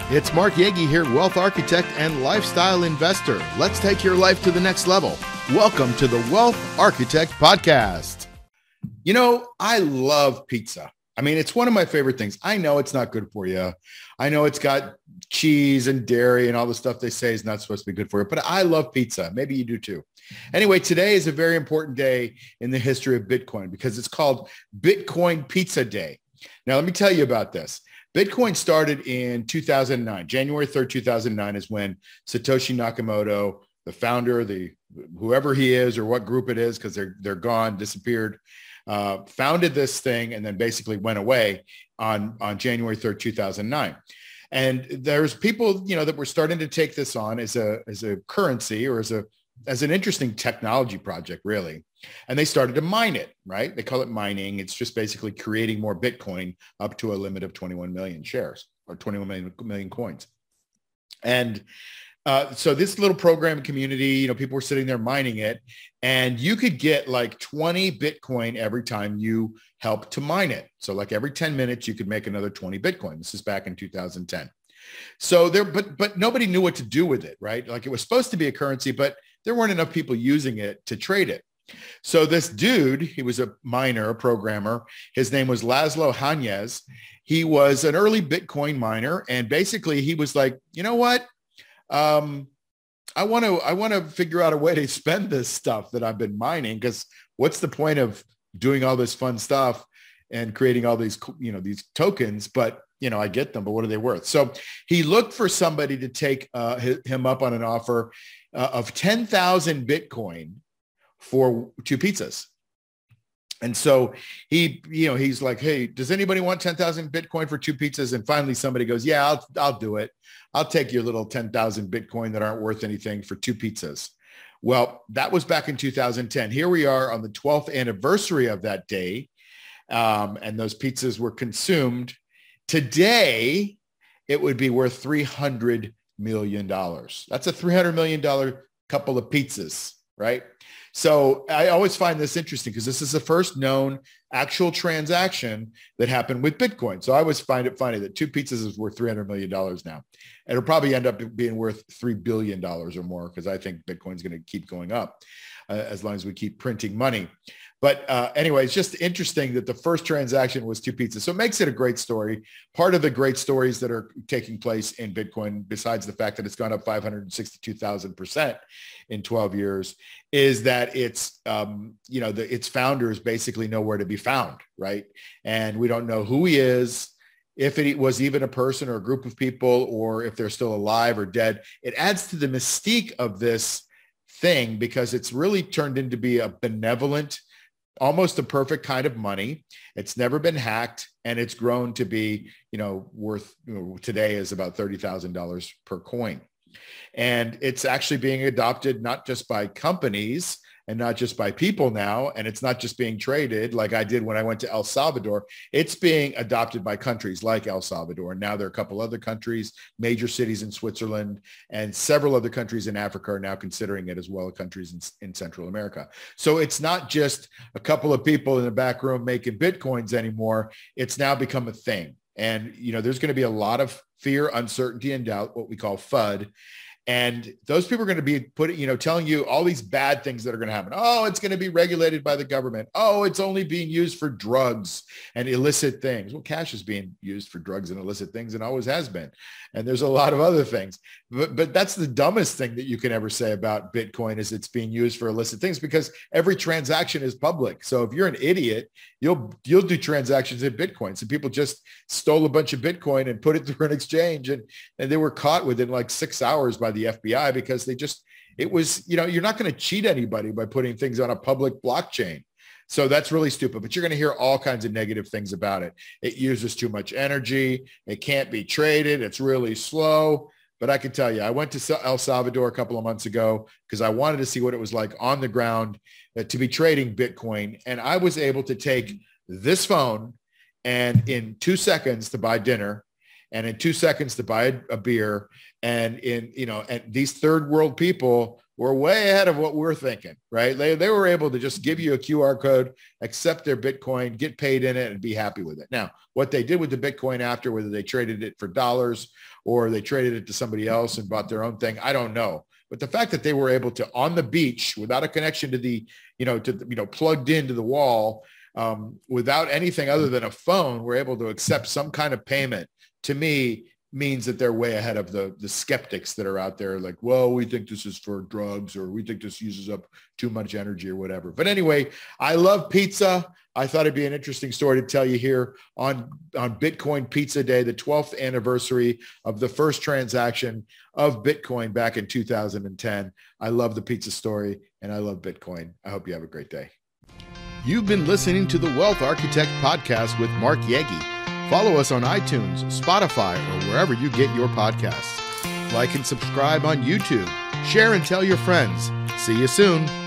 It's Mark Yagi here, wealth architect and lifestyle investor. Let's take your life to the next level. Welcome to the Wealth Architect Podcast. You know, I love pizza. I mean, it's one of my favorite things. I know it's not good for you. I know it's got cheese and dairy and all the stuff they say is not supposed to be good for you, but I love pizza. Maybe you do too. Anyway, today is a very important day in the history of Bitcoin because it's called Bitcoin Pizza Day. Now, let me tell you about this. Bitcoin started in 2009. January 3rd, 2009 is when Satoshi Nakamoto, the founder, whoever he is or what group it is, because they're gone, disappeared, founded this thing and then basically went away on January 3rd, 2009. And there's people, that were starting to take this on as a currency or as an interesting technology project, really. And they started to mine it, right? They call it mining. It's just basically creating more Bitcoin up to a limit of 21 million shares or 21 million coins. And so this little program community, people were sitting there mining it, and you could get like 20 Bitcoin every time you helped to mine it. So like every 10 minutes, you could make another 20 Bitcoin. This is back in 2010. So but nobody knew what to do with it, right? Like it was supposed to be a currency, but there weren't enough people using it to trade it. So this dude, he was a miner, a programmer. His name was Laszlo Hanyecz. He was an early Bitcoin miner. And basically he was like, you know what? I want to figure out a way to spend this stuff that I've been mining, because what's the point of doing all this fun stuff and creating all these, these tokens, but I get them, but what are they worth? So he looked for somebody to take him up on an offer of 10,000 Bitcoin for 2 pizzas. And so he's like, hey, does anybody want 10,000 Bitcoin for 2 pizzas? And finally somebody goes, yeah, I'll do it. I'll take your little 10,000 Bitcoin that aren't worth anything for 2 pizzas. Well, that was back in 2010. Here we are on the 12th anniversary of that day. And those pizzas were consumed. Today, it would be worth $300 million. That's a $300 million couple of pizzas, right? So I always find this interesting because this is the first known actual transaction that happened with Bitcoin. So I always find it funny that 2 pizzas is worth $300 million now. It'll probably end up being worth $3 billion or more, because I think Bitcoin's going to keep going up as long as we keep printing money. But anyway, it's just interesting that the first transaction was 2 pizzas. So it makes it a great story. Part of the great stories that are taking place in Bitcoin, besides the fact that it's gone up 562,000% in 12 years, is that it's, its founders basically nowhere to be found, right? And we don't know who he is, if it was even a person or a group of people, or if they're still alive or dead. It adds to the mystique of this thing because it's really turned into be a benevolent, almost a perfect kind of money. It's never been hacked, and it's grown to be, worth today is about $30,000 per coin. And it's actually being adopted not just by companies and not just by people now, and it's not just being traded like I did when I went to El Salvador. It's being adopted by countries like El Salvador. And now there are a couple other countries, major cities in Switzerland, and several other countries in Africa are now considering it, as well as countries in Central America. So it's not just a couple of people in the back room making Bitcoins anymore. It's now become a thing. And, there's going to be a lot of fear, uncertainty, and doubt, what we call FUD. And those people are going to be telling you all these bad things that are going to happen. Oh, it's going to be regulated by the government. Oh, it's only being used for drugs and illicit things. Well, cash is being used for drugs and illicit things and always has been. And there's a lot of other things. But that's the dumbest thing that you can ever say about Bitcoin, is it's being used for illicit things, because every transaction is public. So if you're an idiot, you'll do transactions in Bitcoin. So people just stole a bunch of Bitcoin and put it through an exchange, and they were caught within like 6 hours by the FBI, because it was, you're not going to cheat anybody by putting things on a public blockchain. So that's really stupid, but you're going to hear all kinds of negative things about it. It uses too much energy. It can't be traded. It's really slow. But I can tell you, I went to El Salvador a couple of months ago because I wanted to see what it was like on the ground to be trading Bitcoin. And I was able to take this phone and in 2 seconds to buy dinner and in 2 seconds to buy a beer. And and these third world people were way ahead of what we're thinking, right? They were able to just give you a QR code, accept their Bitcoin, get paid in it, and be happy with it. Now, what they did with the Bitcoin after, whether they traded it for dollars or they traded it to somebody else and bought their own thing, I don't know. But the fact that they were able to, on the beach, without a connection to the, plugged into the wall, without anything other than a phone, were able to accept some kind of payment, to me, means that they're way ahead of the skeptics that are out there like, well, we think this is for drugs, or we think this uses up too much energy or whatever. But anyway, I love pizza. I thought it'd be an interesting story to tell you here on Bitcoin Pizza Day, the 12th anniversary of the first transaction of Bitcoin back in 2010. I love the pizza story, and I love Bitcoin. I hope you have a great day. You've been listening to the Wealth Architect Podcast with Mark Yagi. Follow us on iTunes, Spotify, or wherever you get your podcasts. Like and subscribe on YouTube. Share and tell your friends. See you soon.